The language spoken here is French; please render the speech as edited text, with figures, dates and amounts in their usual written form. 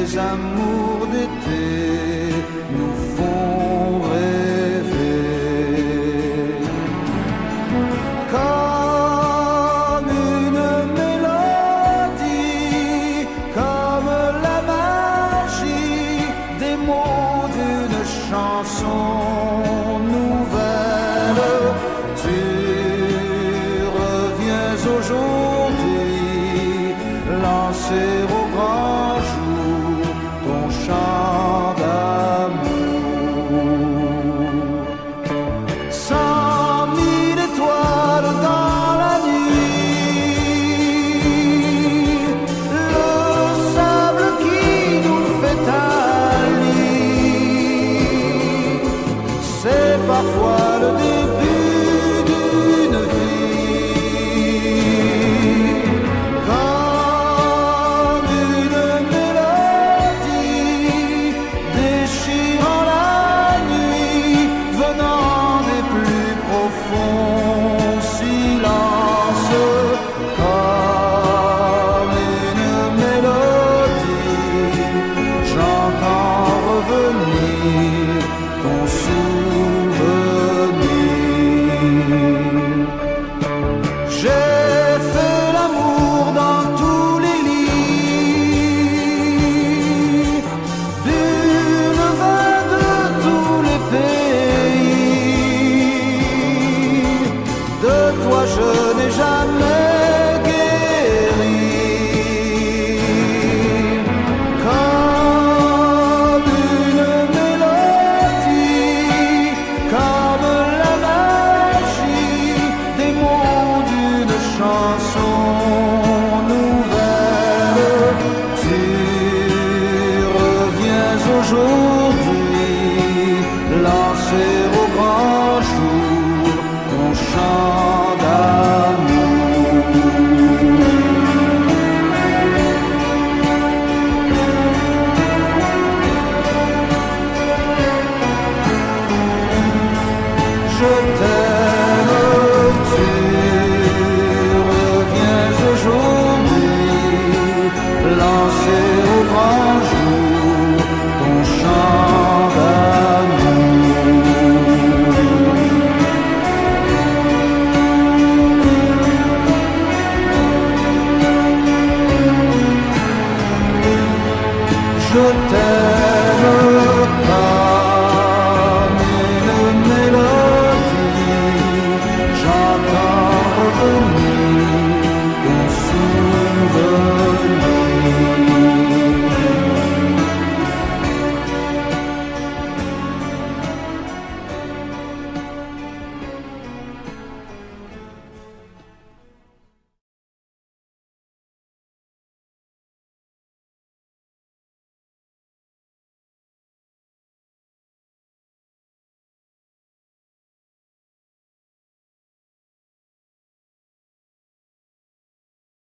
ces amours d'été nous font rêver. Comme une mélodie, comme la magie des mots d'une chanson nouvelle, tu reviens aujourd'hui lancer au grand jour ton chant d'amour. 100 000 étoiles dans la nuit, le sable qui nous fait un lit, c'est parfois le début d'une vie. Comme une mélodie déchirant la nuit, venant des plus profonds silences. Comme une mélodie, j'entends revenir ton souvenir. J'ai fait l'amour dans tous les lits, bu le vin de tous les pays. De toi je n'ai jamais guéri. Comme une mélodie, comme la magie des mots d'une chanson nouvelle, tu reviens aujourd'hui lancer au grand jour ton chant d'amour. Je t'aime, tu reviens aujourd'hui lancer au grand jour ton chant d'amour. Je t'aime.